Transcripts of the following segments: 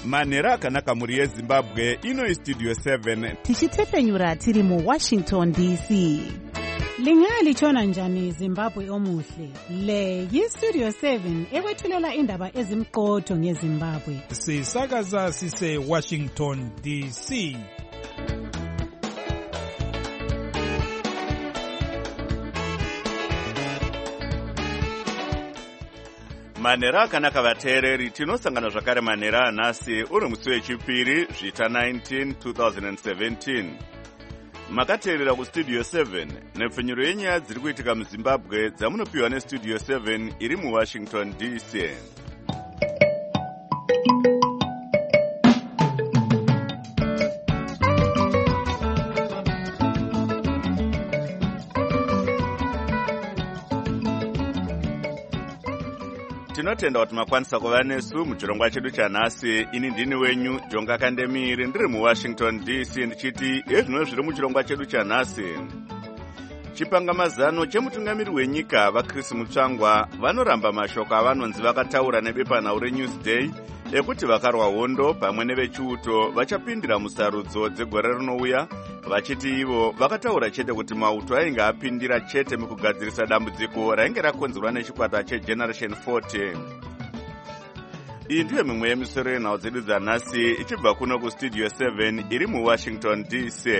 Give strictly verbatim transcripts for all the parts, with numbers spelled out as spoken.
manhero akanaka mhuri yezimbabwe. Ino Studio seven tichitepfenyura tiri mu Washington D C. Lingalitshona njani Zimbabwe omuhle? Le yi-Studio seven ekwethulela indaba ezimqotho ngeZimbabwe. Sisakaza sise Washington D C. manhero akanaka vateereri, tinosangana zvakare manhero anhasi uri musi wechipiri zvita nineteen twenty seventeen. Makateerera kustudio seven nepfenyuro yenyaya dziri kuitika muZimbabwe dzamunopiwa nestudio seven iri muWashington D C. Tinotenda kuti makwanisa kuva nesu muchirongwa chedu chanhasi. Ini ndini wenyu Jonga Kandemiri ndiri muWashington D C ndichiti ezvino zviri muchirongwa chedu chanhasi. Chipangamazano chemutungamiri wenyika vaChris Mutsvangwa vanoramba mashoko avanonzi vakataura nebepanhau reNewsday ekuti vakarwa hondo pamwe nevechiuto vachapindira musarudzo dzegore rinouya, vachiti ivo vakataura chete kuti mauto ainge apindira chete mukugadzirisa dambudziko rainge rakonzerwa nechikwata chegeneration forty. Iyi ndiyo mimwe yemisoro yenhau dzedu dzanhasi ichibva kuno kustudio seven iri muWashington D C.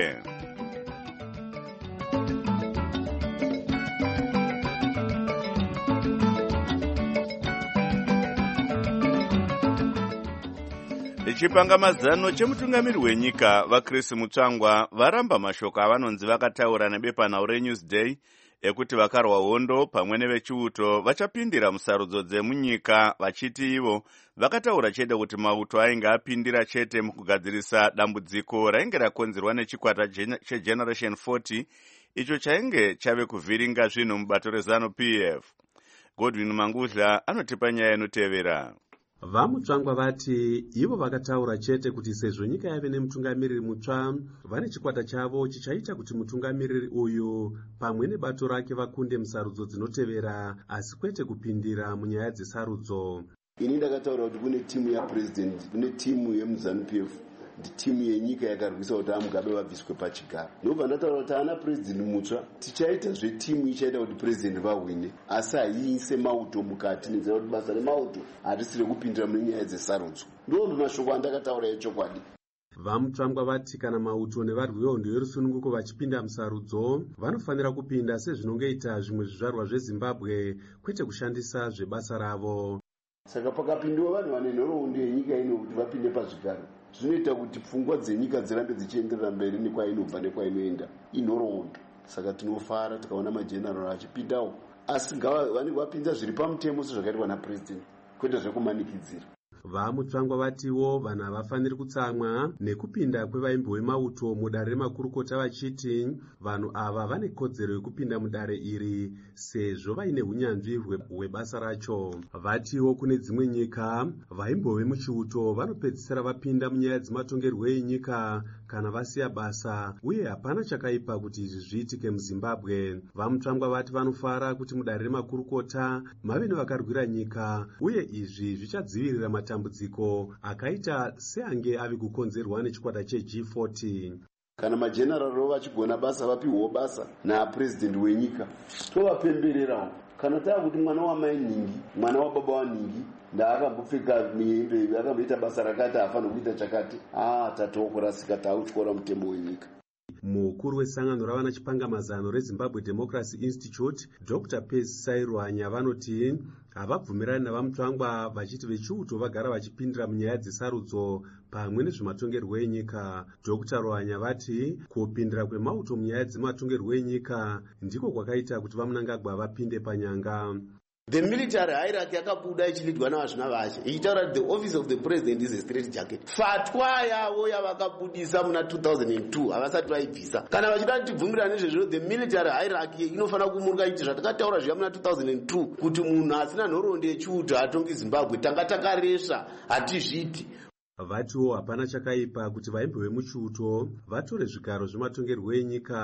Chipangamazano chemutungamiri wenyika vaChris Mutsvangwa varamba mashoko avanonzi vakataura nebepanhau reNewsday ekuti vakarwa hondo pamwe nevechiuto vachapindira musarudzo dzemunyika, vachiti ivo vakataura chete kuti mauto ainge apindira chete mukugadzirisa dambudziko rainge rakonzerwa nechikwata chegeneration forty icho chainge chave kuvhiringa zvinhu mubato rezanu P F. Godwin Mangudla anotipa nyaya inotevera. Vamutsvangwa vati ivo vakataura chete kuti sezvo nyika yave nemutungamiriri mutsva, vane chikwata chavo chichaita kuti mutungamiriri uyu pamwe nebato rake vakunde musarudzo dzinotevera, asi kwete kupindira munyaya dzesarudzo. Ini ndakataura kuti kune timu yapresident, kune timu yemuzanu P F, timu yenyika yakarwisa kuti aMugabe vabviswe pachigaro. Ndobva ndataura kuti ana president mutsva tichaita zve timu ichaita kuti president vahwine, asi haiise mauto mukati nenzira kuti basa remauto harisiri kupindira munyaya dzesarudzo. Ndombe mashoko andakataura echokwadi. Vamutsvangwa vati kana mauto nevarwi vehondo yerusununguko vachipinda musarudzo vanofanira kupinda sezvinongeita zvimwe zvizvarwa zveZimbabwe, kwete kushandisa zvebasa ravo. Saka pakapindiwa vanhu vane nhoroondo yenyika ino kuti vapinde pazvigaro, zvinoita kuti pfungwa dzenyika dzirambe dzichienderera mberi nekwainobva nekwainoenda inhoroondo. Saka tinofara tikaona majenerali achipindawo, asi vanenge vapinda zviri pamutemo sezvakaitwa napresident, kwete zvekumanikidzira. Vamutsvangwa vatiwo vanhu havafaniri kutsamwa nekupinda kwevaimbi vemauto mudare remakurukota, vachiti vanhu ava vane kodzero yekupinda mudare iri sezvo vaine unyanzvi hwebasa racho. Vatiwo kune dzimwe nyika vaimbi vemuchiuto vanopedzisira vapinda munyaya dzematongerwo enyika kana vasiya basa, uye hapana chakaipa kuti izvi zviitike muZimbabwe. Vamutsvangwa vati vanofara kuti mudare remakurukota mave nevakarwira nyika, uye izvi zvichadzivirira matambudziko akaita seange ave kukonzerwa nechikwata cheG forty. Kana majenerali vachigona basa vapiwawo basa napresident wenyika, tovapembererawo. Kana tava kuti mwana wamai Nhingi, mwana wababa waNhingi ndaakambopfeka mihembe akamboita basa rakati hafanira kuita chakati, ah tatowo kurasika tautyora mutemo wenyika. Mukuru wesangano ravana chipangamazano reZimbabwe Democracy Institute Doctor Percy Sairwanya vanoti havabvumirani navamutsvangwa vachiti vechiuto vagara vachipindira munyaya dzesarudzo pamwe nezvematongerwo enyika. Doctor Rwanya vati kupindira kwemauto munyaya dzematongerwo enyika ndiko kwakaita kuti vaMnangagwa vapinde panyanga. The military hierarchy yakabuda ichilidwa navazvina vache ichitaura kuti the office of the president is a straight jacket. Fatwa yavo yavakabudisa muna two thousand two havasati vaibvisa. Kana vachida tibvumirana nezvezvo the military hierarchy inofanira kumurika ichi zvatakataura zviya muna two thousand two kuti munhu asina nhoroondo yechiuto hatongi Zimbabwe, tanga takaresha hatizviti. Vatiwo hapana chakaipa kuti vaimbi vemuchiuto vatore zvigaro zvematongerwo enyika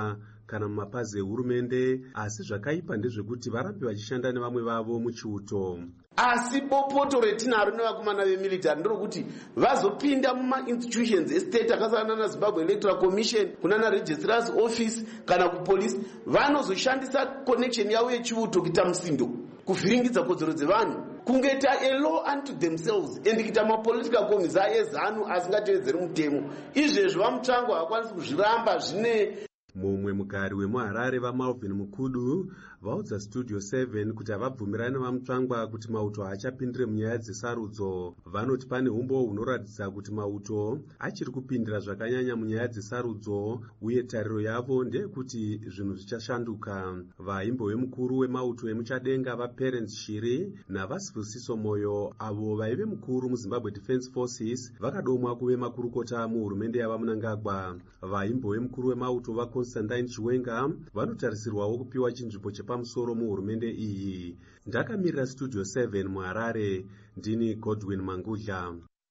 kana mumapazi ehurumende, asi zvakaipa ndezvekuti varambe vachishanda nevamwe vavo muchiuto. Asi bopoto retinaro nevakomana vemilitary nderokuti vazopinda mumainstitutions estate akasangana naZimbabwe Electoral Commission, kunana registrar's office kana kupolisi, vanozoshandisa connection yavo yechiuto kuita musindo, kuvhiringidza kodzero dzevanhu, kungeta a law unto themselves and kuita mapolitical committee ezanu asingatevedzeri mutemo. Izvezvo vaMutsvango havakwanisi kuzviramba zvine. Mumwe mugari wemuHarare vaMalvin Mukudu vaudza Studio seven kuti havabvumirani nevaMutsvangwa kuti mauto haachapindire munyaya dzesarudzo. Vanoti pane umbo hunoratidza kuti mauto achiri kupindira zvakanyanya munyaya dzesarudzo, uye tariro yavo ndeyekuti zvinhu zvichashanduka. Vaimbove mukuru wemauto emuchadenga vaParents Shiri navaSibusiso Moyo, avo vaive mukuru muZimbabwe Defence Forces, vakadomwa kuve makurukota muhurumende yavaMnangagwa. Vaimbove mukuru wemauto va Constantine Chiwenga vanotarisirwawo kupiwa chinzvimbo chepamusoro muhurumende iyi. Ndakamirira Studio seven muHarare, ndini Godwin Mangudla.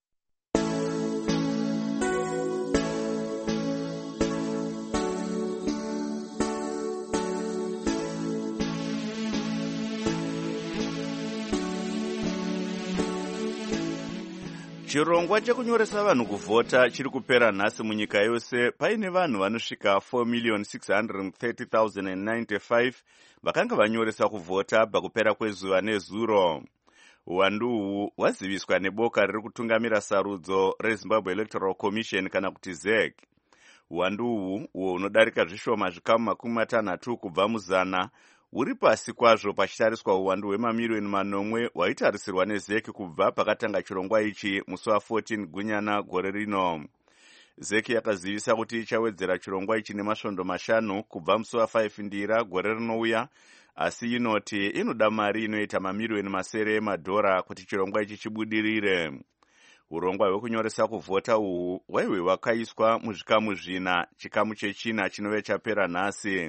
Chirongwa chekunyoresa vanhu kuvhota chiri kupera nhasi munyika yose, paine vanhu vanosvika four million six hundred thirty thousand ninety-five vakanga vanyoresa kuvhota pakupera kwezuva nezuro. Uwandu uhu hwaziviswa neboka riri kutungamira sarudzo reZimbabwe Electoral Commission kana kuti Z E C. Uwandu uhu uwo unodarika zvishoma zvikamu makumi matanhatu kubva muzana uri pasi kwazvo pachitariswa uwandu hwemamiliyoni manomwe hwaitarisirwa neZ E C kubva pakatanga chirongwa ichi musi wa14 Gunyana gore rino. Z E C yakazivisa kuti ichawedzera chirongwa ichi nemasvondo mashanu kubva musi wa5 Ndira gore rinouya, asi inoti inoda mari inoita mamiliyoni masere emadhora kuti chirongwa ichi chibudirire. Urongwa hwekunyoresa kuvhota uhu hwaiwe hwakaiswa muzvikamu zvina, chikamu chechina chinove chapera nhasi.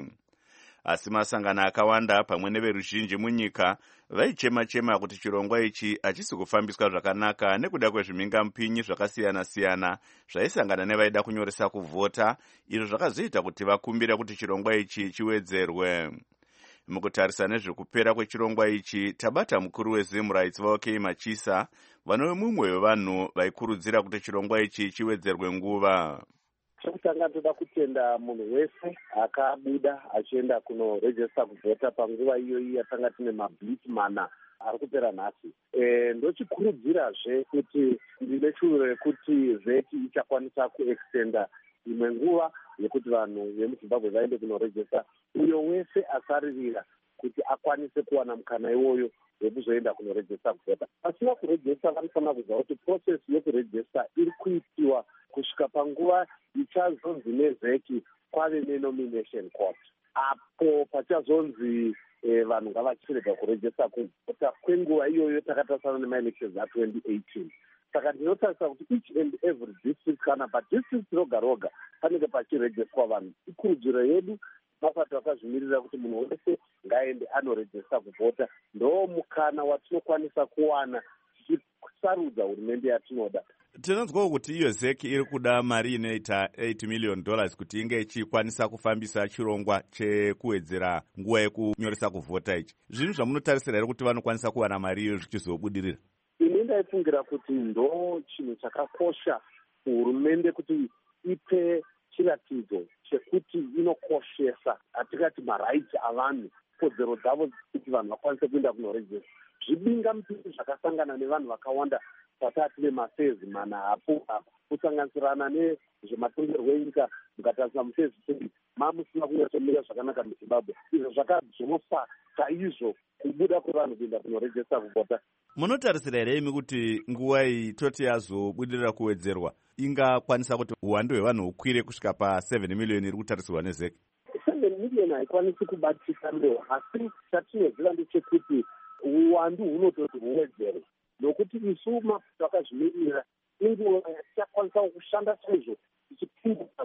Asi masangano akawanda pamwe neveruzhinji munyika vaichema-chema kuti chirongwa ichi hachisi kufambiswa zvakanaka nekuda kwezvimhingamupinyi zvakasiyana-siyana zvaisangana nevaida kunyoresa kuvhota, izvo zvakazoita kuti vakumbire kuti chirongwa ichi chiwedzerwe. Mukutarisa nezvekupera kwechirongwa ichi, tabata mukuru weZim Rights vaOK Machisa, vanove mumwe wevanhu vaikurudzira kuti chirongwa ichi chiwedzerwe nguva. Chekutanga toda kutenda munhu wese akabuda achienda kunorejista kuvhota panguva iyoyi yatanga tine mablismana ari kupera nhasi. E, ndochikurudzirazve kuti ndine shuviro yekuti vheti ichakwanisa kuextenda imwe nguva yekuti vanhu vemuZimbabwe vaende kunorejista, uyo wese asaririra kuti akwanise kuwana mukana iwoyo wekuzoenda kunorejista kuvhota. Pasina kurejista vanofanira kuziva kuti process yekurejista iri kuitiwa kusvika panguva ichazonzi neZ E C kwave nenomination court, apo pachazonzi eh, vanhu ngavachirega kurejista kuvhota kwenguva iyoyo takatarisana nemaelections a20 eighteen. Saka ndinotarisa kuti each and every district kana padistrict roga roga panenge pachirejestwa vanhu. Ikurudziro yedu mapato akazvimirira kuti munhu wese ngaende anorejista kuvhota, ndo mukana watinokwanisa kuwana tichisarudza hurumende yatinoda. Tinonzwawo kuti iyo Z E C iri kuda mari inoita eight million dollars kuti inge ichikwanisa kufambisa chirongwa chekuwedzera nguva yekunyoresa kuvhota ichi. Zvinhu zvamunotarisira here kuti vanokwanisa kuwana mari iyo zvichizobudirira? Ini ndaifungira kuti ndo chinhu chakakosha kuhurumende kuti ipe chiratidzo chekuti inokoshesa hatikati maraiti avanhu, kodzero dzavo kuti vanhu vakwanise kuenda kunorejista. Zvibinga mupinyi zvakasangana nevanhu vakawanda patati nemafezi mana apo kusanganisirana nezvematongerwo enyika, mukatarisa mufezi three mamusina kunyatsomira zvakanaka muZimbabwe. Izvo zvakadzosa chaizvo kubuda kwevanhu kuenda kunorejista kuvhota. Munotarisira here imi kuti nguva iyi toti yazobudirira kuwedzerwa ingakwanisa kuti uwandu hwevanhu hukwire kusvika pa seven million iri kutarisirwa neZ E C? seven million haikwanisi kubatika ndo, asi chatinoziva ndechekuti uwandu hunototi huwedzerwe, nokuti isu mapato akazvimirira inguva yatichakwanisa kushanda chaizvo tichipinduka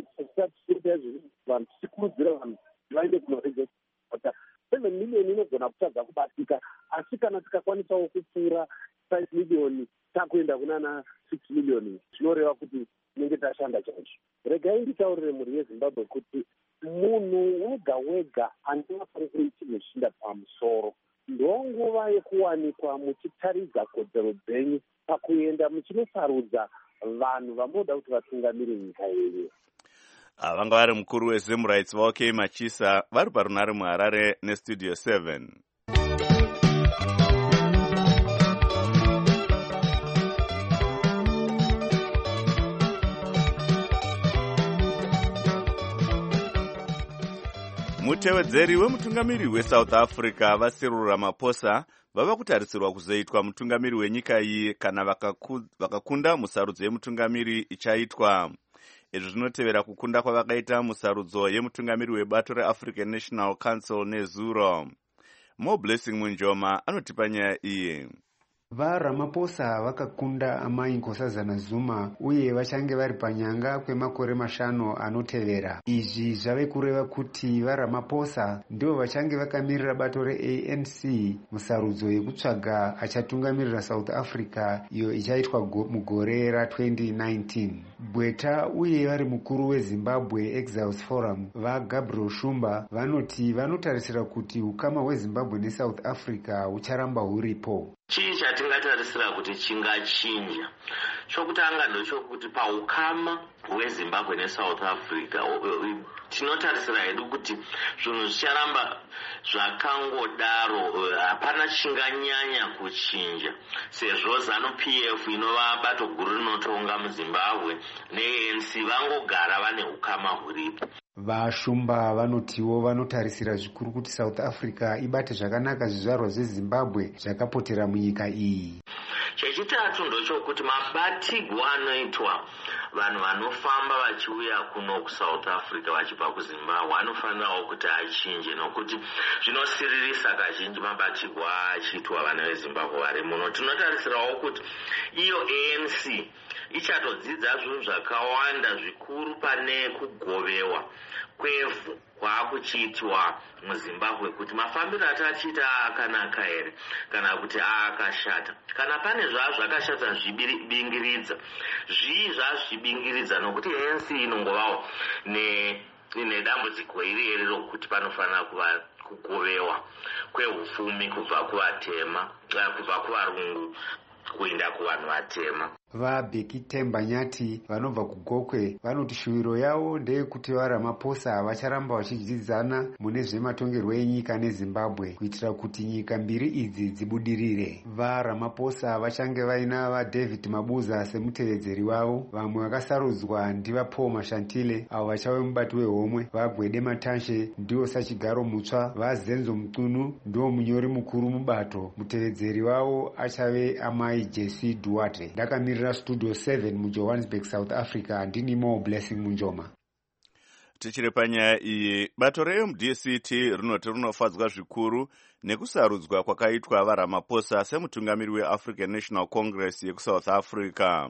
vanhu tichikurudzira vanhu vaende kunorejista. seven million inogona kutadza kubatika, asi kana tikakwanisawo kupfuura five million takuenda kunana six million zvinoreva kuti tinenge tashanda chaizvo. Regai nditaurire mhuri yeZimbabwe kuti munhu wega wega anofana kuita nezvinda pamusoro ndonguva yekuwanikwa muchitaridza kodzero dzenyu pakuenda muchinosarudza vanhu vanoda kuti vatungamire nyika yenyu. Vanga vari mukuru weZim Rights vaOK Machisa vari parunare muHarare nestudio seven. Mutevedzeri wemutungamiri weSouth Africa vaCyril Ramaphosa vava kutarisirwa kuzoitwa mutungamiri wenyika iyi kana vakakunda musarudzo yemutungamiri ichaitwa. Izvi zvinotevera kukunda kwavakaita musarudzo yemutungamiri webato reAfrican National Council nezuro. Mo Blessing Munjoma anotipa nyaya iyi. VaRamaphosa vakakunda Amai Nkosazana Zuma uye vachange vari panyanga kwemakore mashanu anotevera. Izvi zvave kureva kuti vaRamaphosa ndivo vachange vakamirira bato reA N C musarudzo yekutsvaga achatungamirira South Africa iyo ichaitwa mugore ra-twenty nineteen. Bweta uye vari mukuru weZimbabwe Exiles Forum vaGabriel Shumba vanoti vanotarisira kuti ukama hweZimbabwe neSouth Africa hucharamba huripo. Chii chatingatarisira kuti chingachinja? Chokutanga ndochokuti paukama hweZimbabwe neSouth Africa tinotarisira hedu kuti zvinhu zvicharamba zvakangodaro, hapana chinganyanya kuchinja sezvo ZANU-P F inova bato guru rinotonga muZimbabwe neA N C vangogara vane ukama huripo. VaShumba vanotiwo vanotarisira zvikuru kuti South Africa ibate zvakanaka zvizvarwa zveZimbabwe zvakapotera munyika iyi. Chechitatu ndochokuti mabatirwo anoitwa vanhu vanofamba vachiuya kuno kuSouth Africa vachibva kuZimbabwe anofanirawo kuti achinje, nokuti zvinosiririsa kazhinji mabatirwo achiitwa vana veZimbabwe vari muno. Tinotarisirawo kuti iyo A N C ichatodzidza zvinhu zvakawanda zvikuru pane kugovewa kwevhu kwaakuchiitwa muZimbabwe, kuti mafambiro atachiita akanaka here kana kuti aakashata. Kana pane zvazvakashata zvibingiridza, zvii zvazvibingiridza, nokuti A N C inongovawo nedambudziko iri iri rokuti panofanira kuva kugovewa kwehufumi kubva kuvatema, kubva kuvarungu kuenda kuvanhu vatema. VaBheki Temba Nyati vanobva kuGokwe vanoti shuwiro yavo ndeyekuti vaRamaphosa vacharamba vachidzidzana mune zvematongerwo enyika neZimbabwe kuitira kuti nyika mbiri idzi dzibudirire. VaRamaphosa vachange vaina vaDavid Mabuza semutevedzeri wavo. Vamwe vakasarudzwa ndivaPaul Mashantile avo vachave mubati wehomwe. VaGwede Matanshe ndiwo sachigaro mutsva. VaZenzo Mutunu ndiwo munyori mukuru mubato. Mutevedzeri wavo achave Amai Jesse Duarte. Ndakamira Studio seven muJohannesburg, South Africa. Ndini Mo Blessing Munjoma. Tichiri panyaya iyi, bato reM D C T rinoti rinofadzwa zvikuru nekusarudzwa kwakaitwa vaRamaphosa semutungamiri weAfrican National Congress yekuSouth Africa.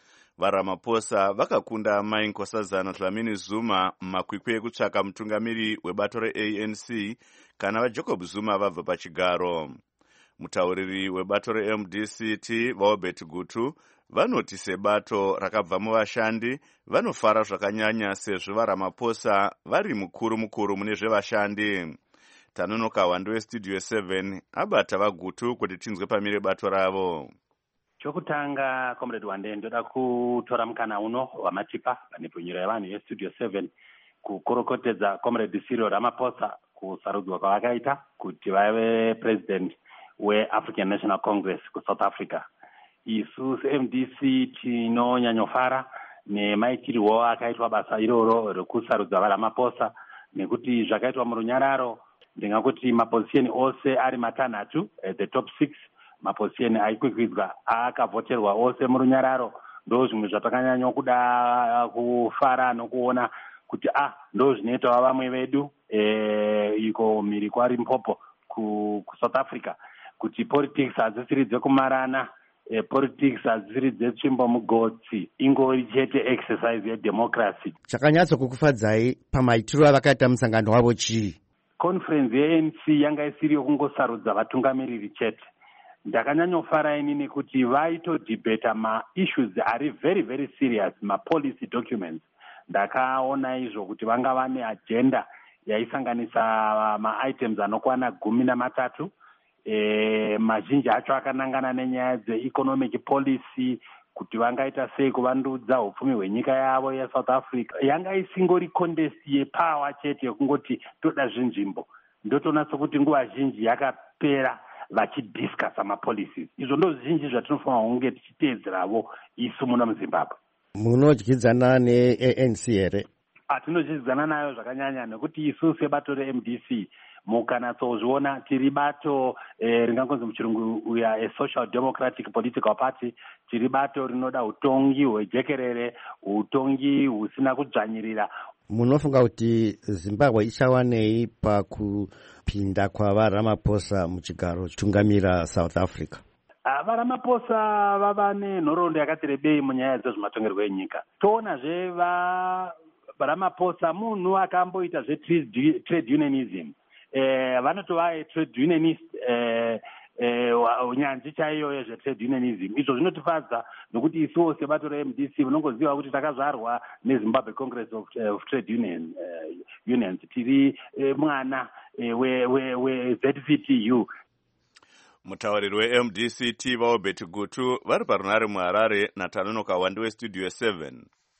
VaRamaphosa vakakunda Amai Nkosazana Dlamini Zuma mumakwikwi ekutsvaka mutungamiri webato reA N C kana vaJacob Zuma vabva pachigaro. Mutauriri webato reM D C T vaObert Gutu vanoti sebato rakabva muvashandi vanofara zvakanyanya sezvo vaRamaphosa vari mukuru mukuru mune zvevashandi. Tanonoka Wando westudio seven abata vaGutu kuti tinzwe pamire bato ravo. Chokutanga comrade Wande ndoda kutora mukana uno wamatipa pane pfunyiro yevanhu yestudio seven kukorokotedza comrade Cyril Ramaphosa kusarudzwa kwavakaita kuti vave president weAfrican National Congress kuSouth Africa. Isu seM D C tinonyanyofara nemaitirwo akaitwa basa iroro rekusarudza vaRamaphosa nekuti zvakaitwa murunyararo. Ndingakuti mapozisheni ose ari matanhatu, the top six mapozisheni aikwikwidzwa akavhoterwa ose murunyararo. Ndo zvimwe zvatakanyanya kuda kufara nokuona kuti ah ndo zvinoitawo vamwe vedu e, iko mhiri kwaRimpopo kuSouth Africa, kuti politics hadzisiri dzekumarana, e, politics hadzisiri dzetsvimbo mugotsi, ingori chete exercise yedemocracy. Chakanyatso kukufadzai pamaitiro avakaita musangano wavo chii? Conference yeA N C yanga isiri yokungosarudza vatungamiriri chete. Ndakanyanyofara ini nekuti vaitodhibheta ma-issues ari very very serious, ma-policy documents ndakaona izvo kuti vanga vane agenda yaisanganisa maitems anokwana gumi namatatu. E, mazhinji acho akanangana nenyaya dzeeconomic policy, kuti vangaita sei kuvandudza upfumi hwenyika yavo yeSouth Africa. Yanga isingori contest yepower chete yekungoti toda zvinzvimbo. Ndotoona sokuti nguva zhinji yakapera vachidiscussa mapolicies. Izvo ndo zvinji zvatinofanira kunge tichiteedzeravo isu muno muZimbabwe. Munodyidzana ne-A N C here? Hatinodyidzana nayo zvakanyanya nekuti isu sebato re-M D C mukanatsozviona tiri bato eh, ringangonzi muchirungu uya a social democratic political party. Tiri bato rinoda utongi hwejekerere, utongi husina kudzvanyirira. Munofunga kuti Zimbabwe ichawanei pakupinda kwavaRamaphosa muchigaro chitungamira South Africa? VaRamaphosa vava nenhoroondo yakati rebei munyaya dzezvematongerwo enyika. Toonazve vaRamaphosa munhu akamboita zvetrade unionism. Eh, vanotova trade unionist eh, eh, unyanzvi chaiyo yezvetrade unionism. Izvo zvinotifadza nokuti isuwo sebato re-M D C munongoziva kuti takazvarwa neZimbabwe Congress of, uh, of Trade Union, uh, Unions. Tiri eh, mwana eh, we-Z V T U. Mutauriri we-M D C Tiva Obert Gutu vari parunare muHarare naTanonoka Wandi weStudio seven.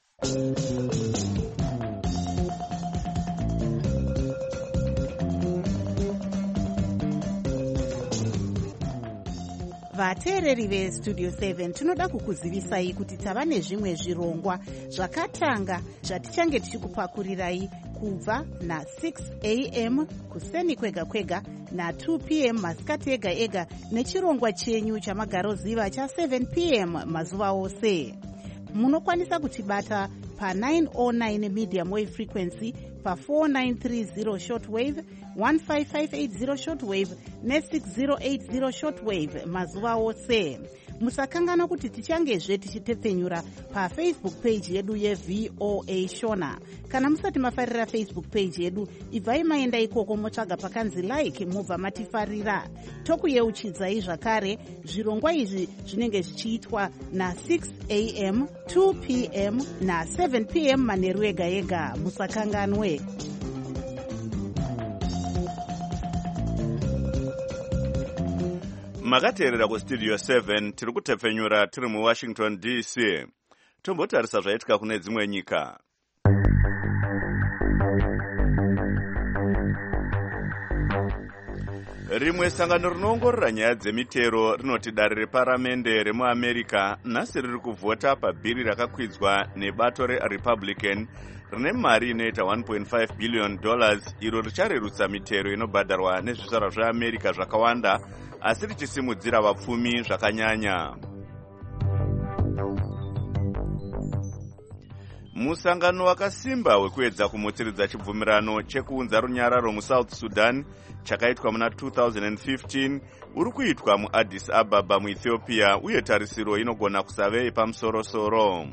Vateereri veStudio seven tinoda kukuzivisai kuti tava nezvimwe zvirongwa zvakatanga zvatichange tichikupakurirai kubva na six a m kuseni kwega kwega na two p m masikati ega ega nechirongwa chenyu chamagaroziva cha seven p m mazuva ose. Munokwanisa kutibata pa nine oh nine medium wave frequency, pa four nine three zero shortwave, one five five eight zero shortwave ne six zero eight zero shortwave mazuva ose. Musakangana kuti tichangezve tichitepfenyura pa Facebook page yedu yeV O A Shona. Kana musati mafarira Facebook page yedu, ibvai maenda ikoko motsvaga pakanzi like mubva matifarira. Tokuyeuchidzai zvakare zvirongwa izvi zvinenge zvichiitwa na six a m, two p m na seven p m manheru ega ega. Musakanganwe. Makateerera kuStudio seven tiri kutepfenyura tiri muWashington D C. Tombotarisa zvaitika kune dzimwe nyika. Rimwe sangano rinoongorora nyaya dzemitero rinoti dare reparamende remuAmerica nhasi riri kuvhota pabhiri rakakwidzwa nebato reRepublican rine mari inoita one point five billion dollars iro richarerutsa mitero inobhadharwa nezvizvarwa zveAmerica zvakawanda asi richisimudzira vapfumi zvakanyanya. Musangano wakasimba wekuedza kumutsiridza chibvumirano chekuunza runyararo muSouth Sudan chakaitwa muna two thousand fifteen uri kuitwa muAddis Ababa muEthiopia uye tarisiro inogona kusave yepamusoro-soro.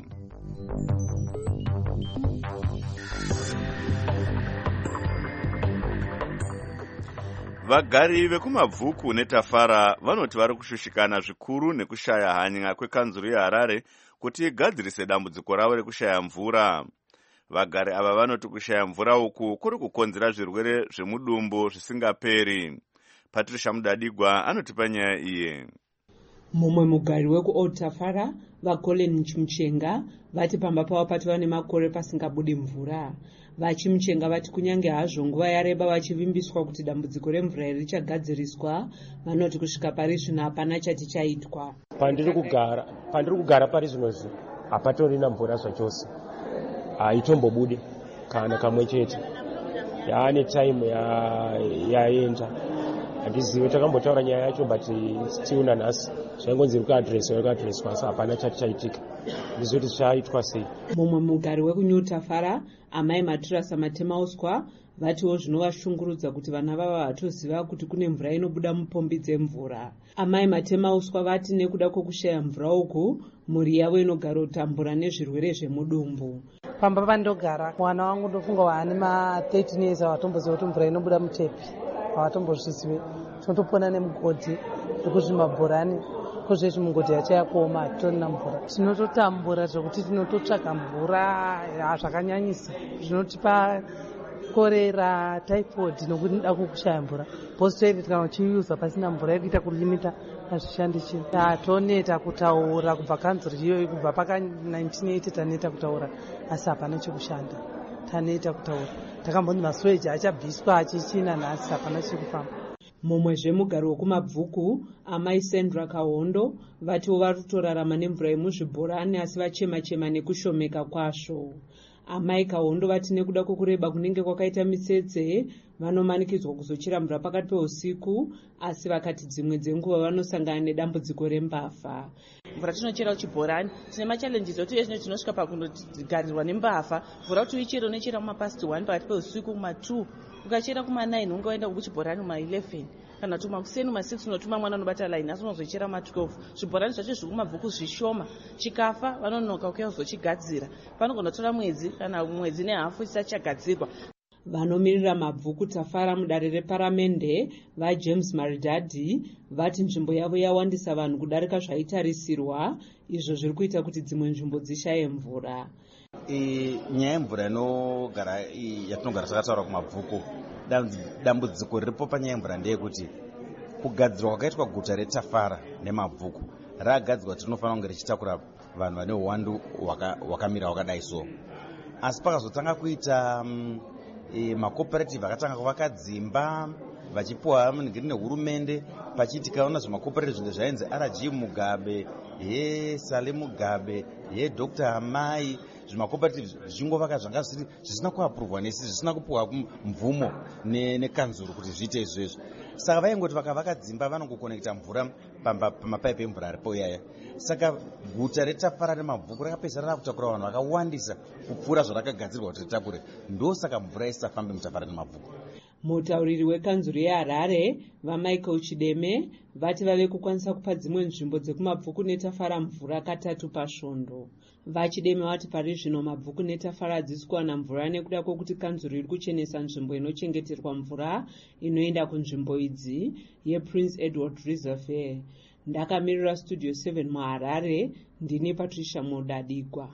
Vagari vekumabvuku neTafara vanoti vari kushushikana zvikuru nekushaya hanya kwekanzuru yeHarare kuti igadzirise dambudziko ravo rekushaya mvura. Vagari ava vanoti kushaya mvura uku kuri kukonzera zvirwere zvemudumbu zvisingaperi. Patricia Mudadigwa anotipa nyaya iye. Mumwe mugari wekuOld Tafara, vaColin Chimuchenga, vati pamba pavo patova nemakore pasingabudi mvura. Vachimuchenga vati kunyange hazvo nguva yareba vachivimbiswa kuti dambudziko remvura iri richagadziriswa, vanoti kusvika pari zvino hapana chati chaitwa. Pandiri kugara, pandiri kugara pari zvinozvi hapatorina mvura zvachose. Haitombobudi kana kamwe chete. Yaane time yaenda. Handizivi takambotaura nyaya yacho but still nanhasi zvaingonzi iri kuadhireswa iri kuadhireswa asi hapana chati chaitika. Ndizoti zvichaitwa sei. Mumwe mugari wekunyu Tafara, amai Maturasa Matemauswa, vatiwo zvinovashungurudza kuti vana vava vatoziva kuti kune mvura inobuda mupombi dzemvura. Amai Matemauswa vati nekuda kwokushaya mvura uku, mhuri yavo inogara kutambura nezvirwere zvemudumbu. Pamba pandogara mwana wangu ndofunga waane ma thirteen years avatomboziva kuti mvura inobuda mutepi. Havatombozvizive. Tinotopona nemugodhi nekuzvimabhorani kozvezvi mugodhi yachayakoma hatitorina mvura. Tinototambura zvekuti tinototsvaga mvura zvakanyanyisa zvinotipa korera, typhoid nokuti nda kushaya mvura. Bhosi toilet kana uchiuza pasina mvura irikuita kulimita hazvishandi chinhu. Toneta kutaura kubva kanzuri iyoyo, kubva paka nineteen eighty taneta kutaura asi hapana chekushanda. Taneta kutaura takambonzi masweji achabviswa achichina nhasi hapana chekufamba. Mumwezve mugari wekumabvuku amai Sandra Kahondo vatiwo vari kutorarama nemvura yemuzvibhorani asi vachema-chema nekushomeka kwazvo. Amai Kahondo vati nekuda kwokureba kunenge kwakaita mitsetse vanomanikidzwa kuzochera mvura pakati peusiku, asi vakati dzimwe dzenguva vanosangana nedambudziko rembavha. Mvura tinochera kuchibhorani tine machallenges ekuti iye zvino tinosvika pakunogarirwa nembavha. Mvura kuti uichera unochera kumapast one pakati peusiku kuma two, ukachera kuma nine unge waenda kuchibhorani kuma eleven, kana kuti makuseni kuma six unotuma mwana unobata line asi unozochera ma twelve. Zvibhorani zvacho zviri kumabvuku zvishoma, chikafa vanonoka kuuya kuzochigadzira. Panogona kutora mwedzi kana mwedzi nehafu chisati chagadzirwa. Vanomirira mabvuku Tafara mudare reparamende vaJames Maridadi vati nzvimbo yavo yawandisa vanhu kudarika zvaitarisirwa, izvo zviri kuita kuti dzimwe nzvimbo dzishaye mvura. E, nyaya yemvura inogara yatinogara takataura kumabvuku, dambudziko riripo panyaya yemvura ndeyekuti kugadzirwa kwakaitwa guta reTafara nemabvuku rakagadzirwa kuti rinofanira kunge richitakura vanhu vane uwandu wakamira wakadai so, asi pakazotanga kuita um, e, macooperative akatanga kuvaka dzimba vachipuwa munhingiri nehurumende, pachitikaona zvemacooperative zvimwe zvainzi R G Mugabe, he Sale Mugabe, he Doctor Amai, zvimacooperative zvichingovaka zvanga zvisina kuapuruvwa nesi, zvisina kupuwa mvumo nekanzuru kuti zviite izvozvo. Saka vaingoti vakavaka dzimba vanongokonekta mvura pamapaipi emvura aripo iyaya. Saka guta reTafara nemabvuku rakapedzana rakutakura vanhu vakawandisa kupfuura zvarakagadzirwa kuti ritakure, ndosaka mvura isafambe muTafara nemabvuku. Mutauriri wekanzuru yeHarare vaMichael Chideme vati vave kukwanisa kupa dzimwe nzvimbo dzekumabvuku neTafara mvura katatu pasvondo. VaChideme vati pari zvino mabvuku neTafara hadzisi kuwana mvura nekuda kwokuti kanzuru iri kuchenesa nzvimbo inochengeterwa mvura inoenda kunzvimbo idzi yePrince Edward Reservoir. Ndakamirira Studio seven muHarare, ndini Patricia Modadigwa.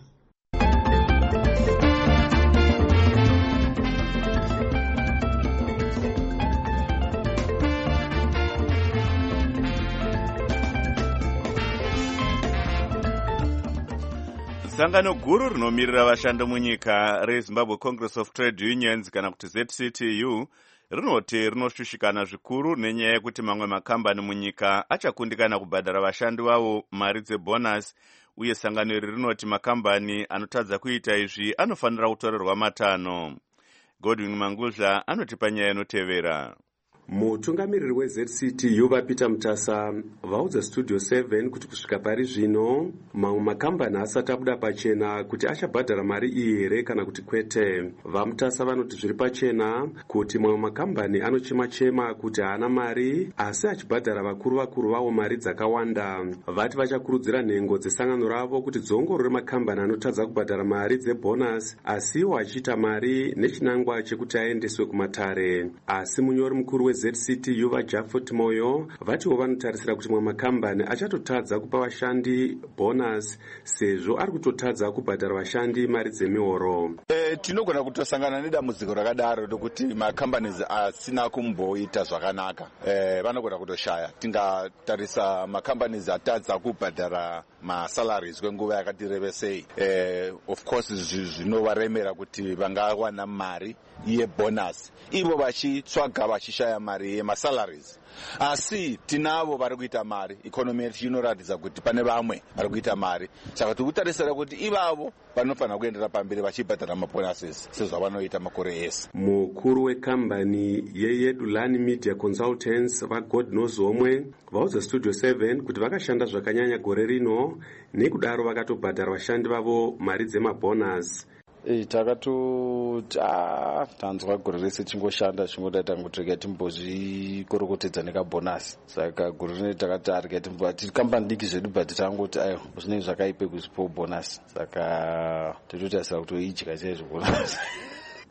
Sangano guru rinomirira vashandi munyika reZimbabwe Congress of Trade Unions kana kuti Z C T U rinoti rinoshushikana zvikuru nenyaya yekuti mamwe makambani munyika achakundikana kubhadhara vashandi vavo mari dzebonus, uye sangano iri rinoti makambani anotadza kuita izvi anofanira kutorerwa matanho. Godwin Manguzha anotipa nyaya inotevera. Mutungamiriri weZ C T U vaPeter Mutasa vaudza Studio seven kuti kusvika pari zvino mamwe makambani asati abuda pachena kuti achabhadhara mari iyi here kana kuti kwete. VaMutasa vanoti zviri pachena kuti mamwe makambani anochema-chema kuti haana mari asi achibhadhara vakuru vakuru vavo mari dzakawanda. Vati vachakurudzira nhengo dzesangano ravo kuti dziongorore makambani anotadza kubhadhara mari dzebonus asiwo achiita mari nechinangwa chekuti aendeswe kumatare. Asi munyori mukuru we Z C T U vaJafet Moyo vatiwo vanotarisira kuti mamwe makambani achatotadza kupa vashandi bonus sezvo ari kutotadza kubhadhara vashandi mari dzemihoro. E, tinogona kutosangana nedambudziko rakadaro rokuti makambani asina kumboita zvakanaka. E, vanogona kutoshaya. Tingatarisa makambani atadza kubhadhara masalaries kwenguva yakati rebesei. E, of course zvinovaremera kuti vangawana mari yebonus ivo vachitsvaga vachishaya mari yemasalaries. Asi tinavo vari kuita mari, ikonomi yetu inoratidza kuti pane vamwe vari kuita mari, saka tikutarisira kuti ivavo vanofanira kuendera pamberi vachibhadhara mabonuses sezvavanoita makore ese. Mukuru wekambani yeYedulani Media Consultants vaGod Knows Omwe vaudza Studio seven kuti vakashanda zvakanyanya gore rino nekudaro vakatobhadhara vashandi vavo mari dzemabonus. E, takatoti ah tanzwa gore rese chingoshanda chingodaita kuti rega timbozvikorokotedza nekabhonasi. Saka gore rino takati arega timbati kambani diki zvedu but tangoti ayo zvinenge zvakaipe kuzipo bonus. Saka tinotasira kuti idya chaizvo bonus.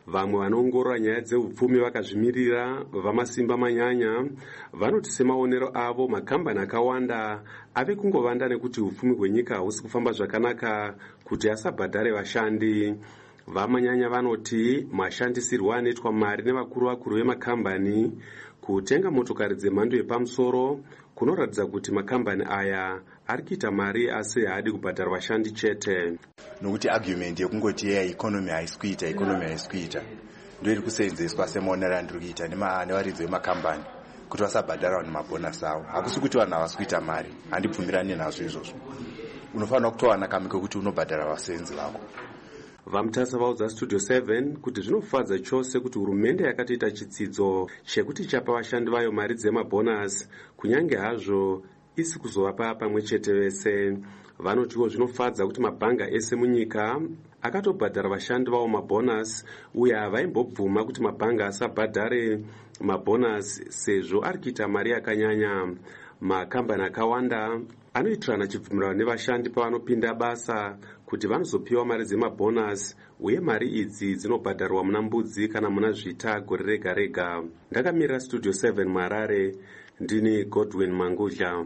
vamwe vanoongorora nyaya dzeupfumi vakazvimirira vamasimba manyanya vanoti semaonero avo makambani akawanda ave kungovanda nekuti upfumi hwenyika hahusi kufamba zvakanaka kuti asabhadhare vashandi. Vamanyanya vanoti mashandisirwo anoitwa mari nevakuru vakuru vemakambani kutenga motokari dzemhando yepamusoro kunoratidza kuti makambani aya ari kuita mari asi haadi kubhadhara vashandi chete. Nokuti argument yekungoti yeya ikonomi haisi kuita ikonomi haisi kuita ndo iri kuseenzeswa semaonero andiri kuita nevaridzi vemakambani kuti vasabhadhara vanhu mabhonasi avo. Hakusi kuti vanhu havasi kuita mari, handibvumirani nazvo izvozvo. Unofanira kutowana kamwe kekuti unobhadhara vasenzi vako. Vamutasa vaudza Studio seven kuti zvinofadza chose kuti hurumende yakatoita chitsidzo chekuti chapa vashandi vayo mari dzemabhonasi kunyange hazvo isi kuzovapa pamwe chete vese. Vanotiwo zvinofadza kuti mabhanga ese munyika akatobhadhara vashandi vavo mabhonasi uye havaimbobvuma kuti mabhanga asabhadhare mabhonasi sezvo ari kuita mari yakanyanya. Makambani akawanda anoitirana chibvumirano nevashandi pavanopinda basa kuti vanozopiwa mari dzemabhonasi uye mari idzi dzinobhadharwa muna mbudzi kana muna zvita gore rega rega. Ndakamirira Studio seven muHarare, ndini Godwin Mangudla.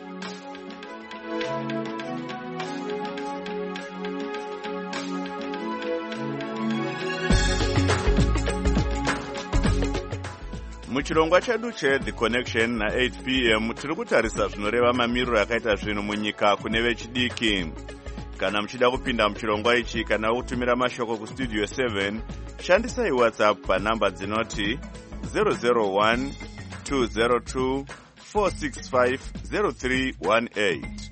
Muchirongwa chedu che The Connection na eight p m tiri kutarisa zvinoreva mamiriro akaita zvinhu munyika kune vechidiki. Kana muchida kupinda muchirongwa ichi kana kutumira mashoko kustudio seven, shandisai WhatsApp panhamba dzinoti zero zero one two zero two four six five zero three one eight.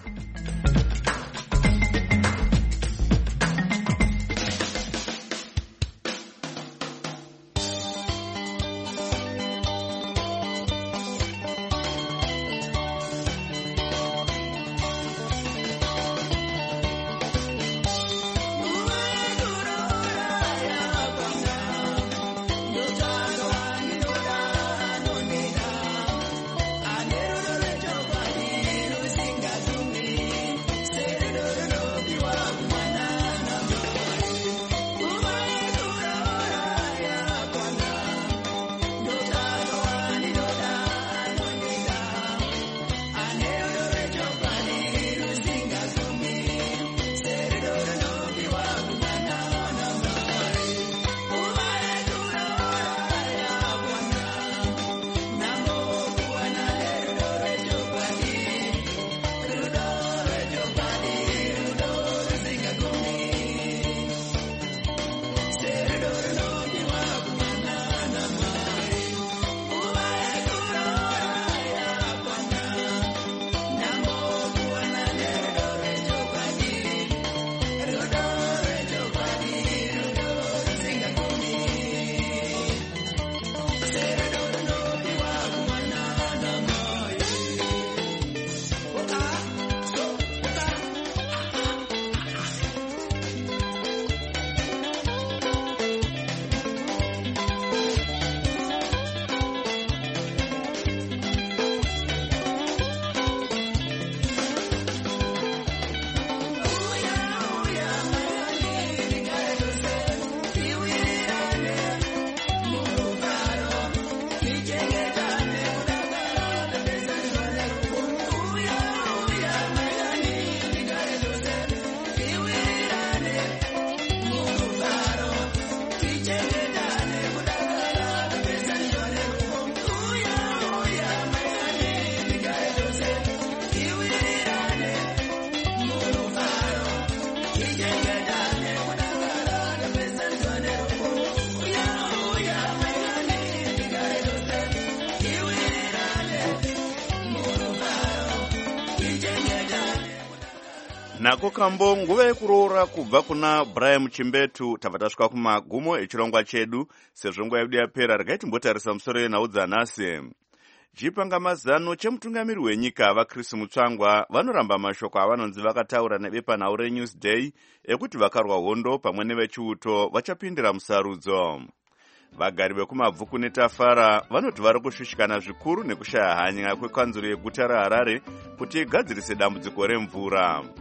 Nako kambo nguva yekuroora kubva kuna Brian Chimbetu tabva tasvika kumagumo echirongwa chedu. Sezvo nguva yedu yapera, regai timbotarisa musoro yenhau dzanhasi. Chipangamazano chemutungamiri wenyika vaChris Mutsvangwa vanoramba mashoko avanonzi vakataura nebepanhau reNewsday ekuti vakarwa hondo pamwe nevechiuto vachapindira musarudzo. Vagari vekumabvuku neTafara vanoti vari kushushikana zvikuru nekushaya hanya kwekanzuro yeguta reHarare kuti igadzirise dambudziko remvura.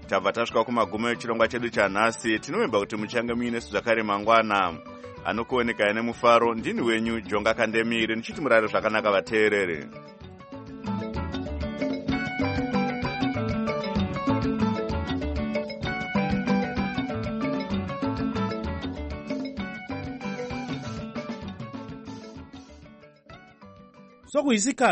tabva tasvika kumagumo echirongwa chedu chanhasi. Tinovimba kuti muchange muinesu zvakare mangwana. Anokuonekai nemufaro ndini wenyu Jonga Kandemire, ndichiti murare zvakanaka vateereri. Sokuyisikhathi